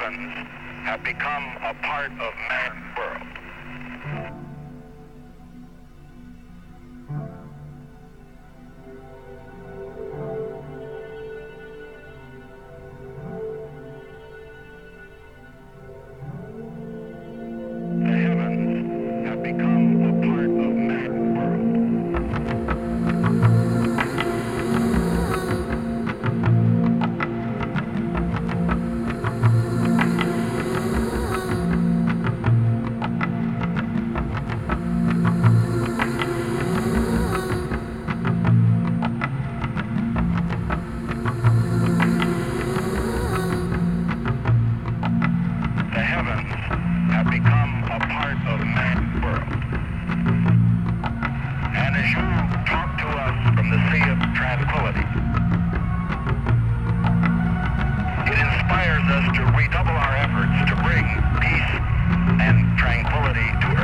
heavens have become a part of man's world. The heavens have become a part of man's world. The heavens have become a part of man's world. And as you talk to us from the sea of tranquility, it inspires us to redouble our efforts to bring peace and tranquility to